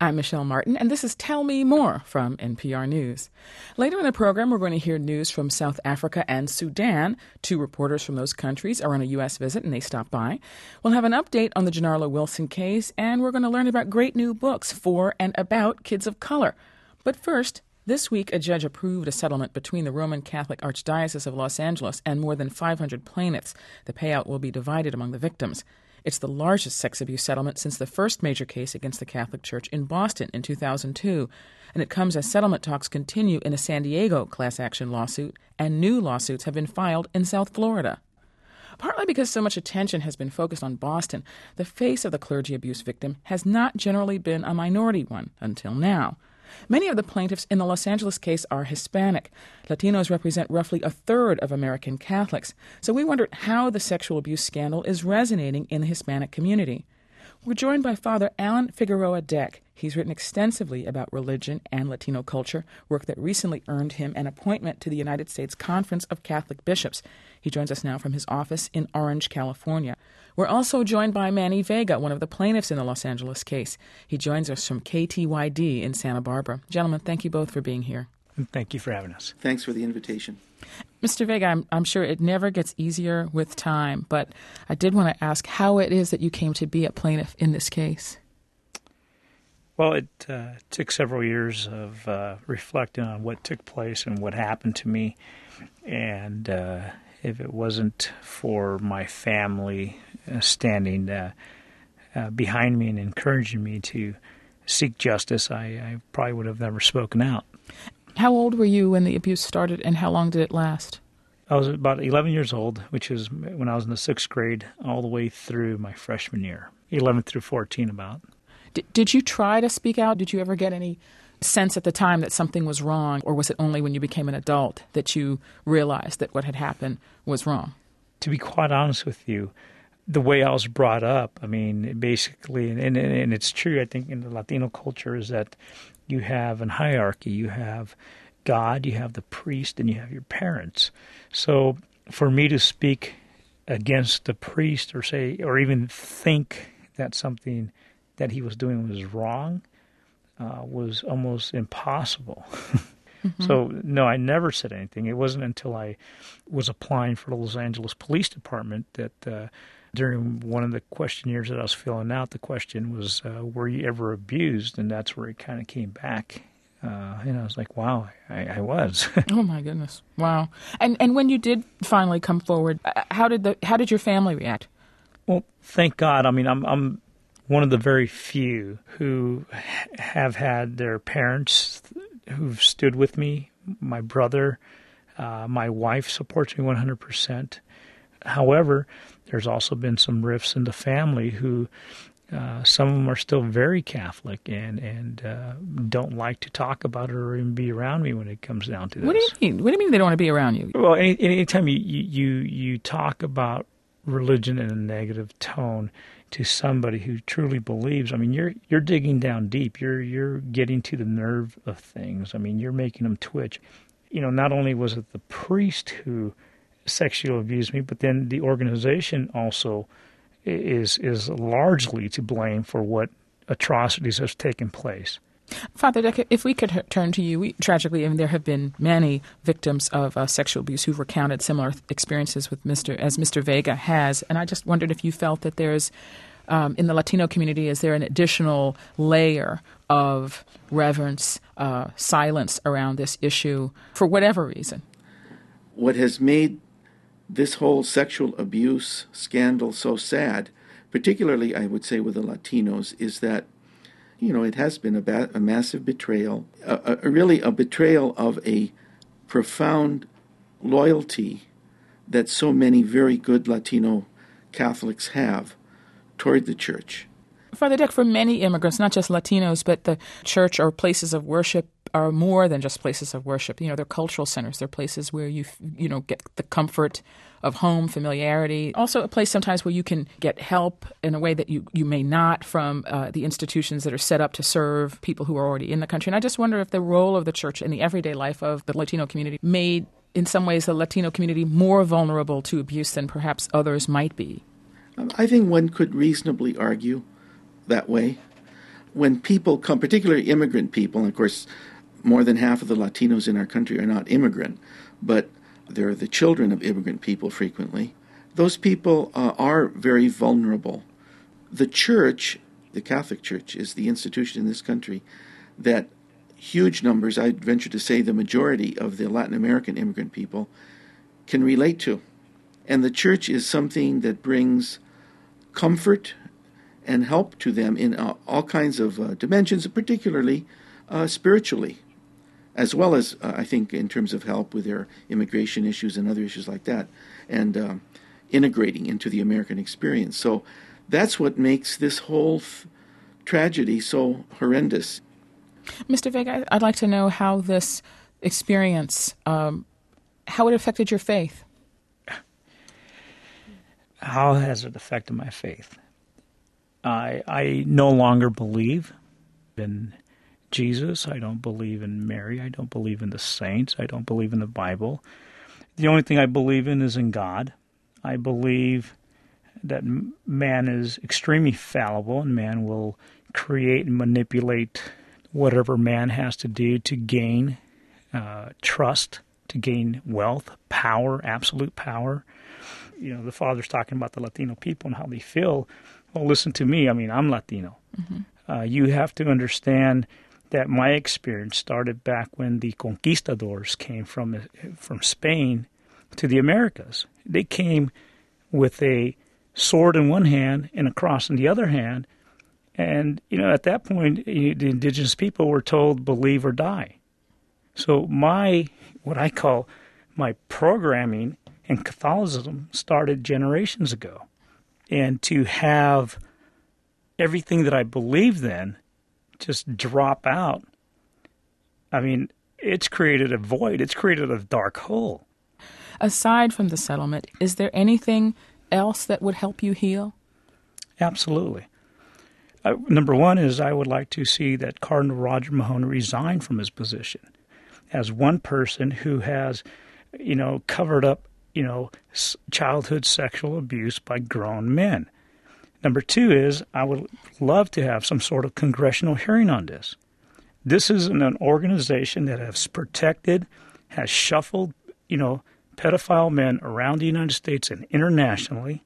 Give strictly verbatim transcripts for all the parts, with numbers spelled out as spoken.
I'm Michelle Martin, and this is Tell Me More from N P R News. Later in the program, we're going to hear news from South Africa and Sudan. Two reporters from those countries are on a U S visit, and they stopped by. We'll have an update on the Janarla Wilson case, and we're going to learn about great new books for and about kids of color. But first, this week, a judge approved a settlement between the Roman Catholic Archdiocese of Los Angeles and more than five hundred plaintiffs. The payout will be divided among the victims. It's the largest sex abuse settlement since the first major case against the Catholic Church in Boston in two thousand two, and it comes as settlement talks continue in a San Diego class action lawsuit, and new lawsuits have been filed in South Florida. Partly because so much attention has been focused on Boston, the face of the clergy abuse victim has not generally been a minority one until now. Many of the plaintiffs in the Los Angeles case are Hispanic. Latinos represent roughly a third of American Catholics. So we wondered how the sexual abuse scandal is resonating in the Hispanic community. We're joined by Father Alan Figueroa Deck. He's written extensively about religion and Latino culture, work that recently earned him an appointment to the United States Conference of Catholic Bishops. He joins us now from his office in Orange, California. We're also joined by Manny Vega, one of the plaintiffs in the Los Angeles case. He joins us from K T Y D in Santa Barbara. Gentlemen, thank you both for being here. Thank you for having us. Thanks for the invitation. Mister Vega, I'm, I'm sure it never gets easier with time, but I did want to ask how it is that you came to be a plaintiff in this case. Well, it uh, took several years of uh, reflecting on what took place and what happened to me. And uh, if it wasn't for my family uh, standing uh, uh, behind me and encouraging me to seek justice, I, I probably would have never spoken out. How old were you when the abuse started, and how long did it last? I was about eleven years old, which is when I was in the sixth grade, all the way through my freshman year, eleven through fourteen about. D- did you try to speak out? Did you ever get any sense at the time that something was wrong, or was it only when you became an adult that you realized that what had happened was wrong? To be quite honest with you, the way I was brought up, I mean, basically, and, and, and it's true, I think, in the Latino culture is that you have a hierarchy. You have God, you have the priest, and you have your parents. So for me to speak against the priest or say, or even think that something that he was doing was wrong uh, was almost impossible. Mm-hmm. So, no, I never said anything. It wasn't until I was applying for the Los Angeles Police Department that uh, during one of the questionnaires that I was filling out, the question was, uh, were you ever abused? And that's where it kind of came back. Uh, and I was like, wow, I, I was. Oh, my goodness. Wow. And and when you did finally come forward, how did the how did your family react? Well, thank God. I mean, I'm I'm one of the very few who have had their parents who've stood with me. My brother, uh, my wife supports me one hundred percent. However, there's also been some rifts in the family who, uh, some of them are still very Catholic and, and uh, don't like to talk about it or even be around me when it comes down to this. What do you mean? What do you mean they don't want to be around you? Well, any anytime you, you, you talk about religion in a negative tone to somebody who truly believes, I mean, you're you're digging down deep. You're you're getting to the nerve of things. I mean, you're making them twitch. You know, not only was it the priest who sexually abused me, but then the organization also is is largely to blame for what atrocities have taken place. Father Deck, if we could turn to you, we, tragically, I mean, there have been many victims of uh, sexual abuse who've recounted similar experiences with Mister as Mister Vega has, and I just wondered if you felt that there's, um, in the Latino community, is there an additional layer of reverence, uh, silence around this issue for whatever reason? What has made this whole sexual abuse scandal so sad, particularly, I would say, with the Latinos, is that you know, it has been a, ba- a massive betrayal, a, a, really a betrayal of a profound loyalty that so many very good Latino Catholics have toward the church. Father Deck, for many immigrants, not just Latinos, but the church or places of worship are more than just places of worship. You know, they're cultural centers. They're places where you, you know, get the comfort of home, familiarity. Also a place sometimes where you can get help in a way that you, you may not from uh, the institutions that are set up to serve people who are already in the country. And I just wonder if the role of the church in the everyday life of the Latino community made, in some ways, the Latino community more vulnerable to abuse than perhaps others might be. I think one could reasonably argue that way. when people come, particularly immigrant people, and of course more than half of the Latinos in our country are not immigrant, but they're the children of immigrant people frequently, those people uh, are very vulnerable. The church, the Catholic Church, is the institution in this country that huge numbers, I'd venture to say the majority of the Latin American immigrant people, can relate to. And the church is something that brings comfort and help to them in uh, all kinds of uh, dimensions, particularly uh, spiritually, as well as, uh, I think, in terms of help with their immigration issues and other issues like that, and um, integrating into the American experience. So that's what makes this whole f- tragedy so horrendous. Mister Vega, I'd like to know how this experience, um, how it affected your faith. How has it affected my faith? I I no longer believe in Jesus. I don't believe in Mary. I don't believe in the saints. I don't believe in the Bible. The only thing I believe in is in God. I believe that man is extremely fallible and man will create and manipulate whatever man has to do to gain uh, trust, to gain wealth, power, absolute power. You know, the father's talking about the Latino people and how they feel. Well, listen to me. I mean, I'm Latino. Mm-hmm. Uh, you have to understand that my experience started back when the conquistadors came from from Spain to the Americas. They came with a sword in one hand and a cross in the other hand. And, you know, at that point, the indigenous people were told, believe or die. So my, what I call my programming in Catholicism started generations ago. And to have everything that I believed then just drop out, I mean, it's created a void. It's created a dark hole. Aside from the settlement, is there anything else that would help you heal? Absolutely. Uh, number one is I would like to see that Cardinal Roger Mahony resign from his position as one person who has, you know, covered up, you know, s- childhood sexual abuse by grown men. Number two is I would love to have some sort of congressional hearing on this. This is an, an organization that has protected, has shuffled, you know, pedophile men around the United States and internationally,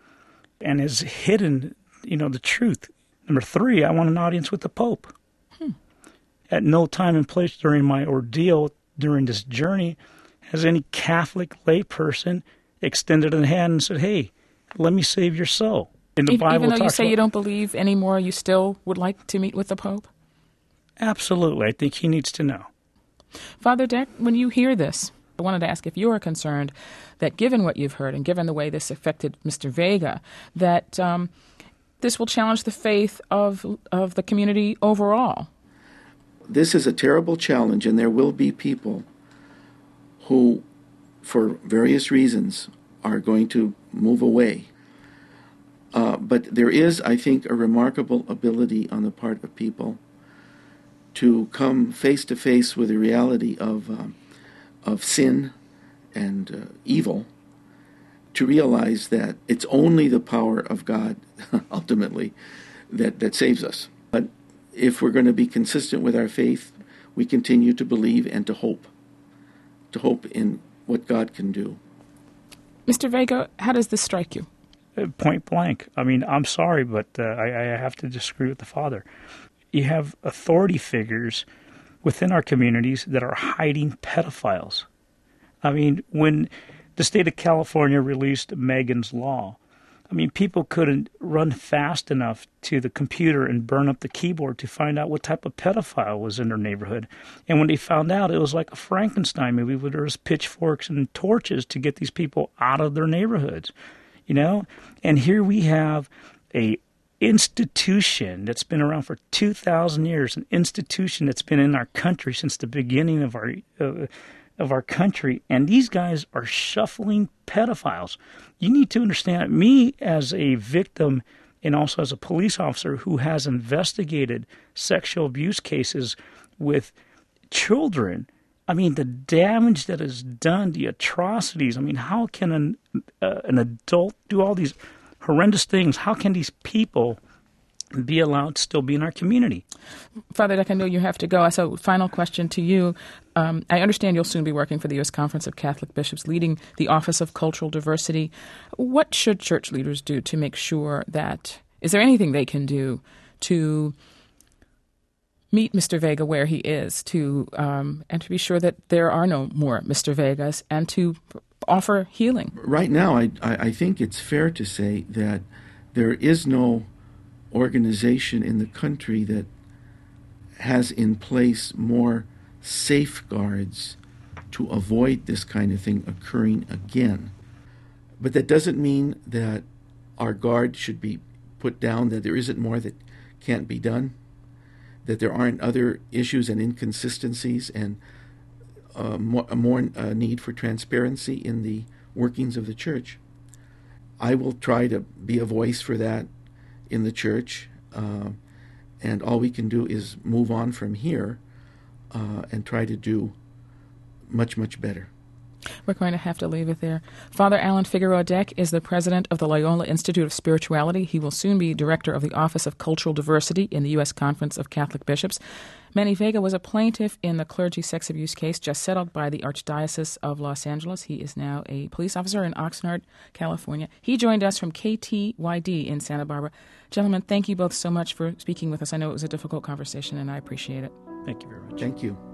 and has hidden, you know, the truth. Number three, I want an audience with the Pope. Hmm. At no time and place during my ordeal, during this journey, has any Catholic layperson extended a hand and said, hey, let me save your soul. In the even, Bible, even though you talks say about, you don't believe anymore, you still would like to meet with the Pope? Absolutely. I think he needs to know. Father Deck, when you hear this, I wanted to ask if you are concerned that given what you've heard and given the way this affected Mister Vega, that um, this will challenge the faith of of the community overall. This is a terrible challenge, and there will be people who, for various reasons, are going to move away. Uh, but there is, I think, a remarkable ability on the part of people to come face to face with the reality of um, of sin and uh, evil, to realize that it's only the power of God, ultimately, that, that saves us. But if we're going to be consistent with our faith, we continue to believe and to hope, to hope in what God can do. Mister Vega, how does this strike you? Point blank. I mean, I'm sorry, but uh, I, I have to disagree with the father. You have authority figures within our communities that are hiding pedophiles. I mean, when the state of California released Megan's Law, I mean, people couldn't run fast enough to the computer and burn up the keyboard to find out what type of pedophile was in their neighborhood. And when they found out, it was like a Frankenstein movie where there was pitchforks and torches to get these people out of their neighborhoods, you know? And here we have a institution that's been around for two thousand years, an institution that's been in our country since the beginning of our uh, of our country, and these guys are shuffling pedophiles. You need to understand, me as a victim and also as a police officer who has investigated sexual abuse cases with children, I mean, the damage that is done, the atrocities. I mean, how can an, uh, an adult do all these horrendous things? How can these people be allowed to still be in our community. Father Deck, I know you have to go. So final question to you. Um, I understand you'll soon be working for the U S Conference of Catholic Bishops, leading the Office of Cultural Diversity. What should church leaders do to make sure that, is there anything they can do to meet Mister Vega where he is, to um, and to be sure that there are no more Mister Vegas, and to offer healing? Right now, I, I think it's fair to say that there is no organization in the country that has in place more safeguards to avoid this kind of thing occurring again. But that doesn't mean that our guard should be put down, that there isn't more that can't be done, that there aren't other issues and inconsistencies and uh, more, a more uh, need for transparency in the workings of the church. I will try to be a voice for that in the church, uh, and all we can do is move on from here uh, and try to do much, much better. We're going to have to leave it there. Father Alan Figueroa Deck is the president of the Loyola Institute of Spirituality. He will soon be director of the Office of Cultural Diversity in the U S Conference of Catholic Bishops. Manny Vega was a plaintiff in the clergy sex abuse case just settled by the Archdiocese of Los Angeles. He is now a police officer in Oxnard, California. He joined us from K T Y D in Santa Barbara. Gentlemen, thank you both so much for speaking with us. I know it was a difficult conversation, and I appreciate it. Thank you very much. Thank you.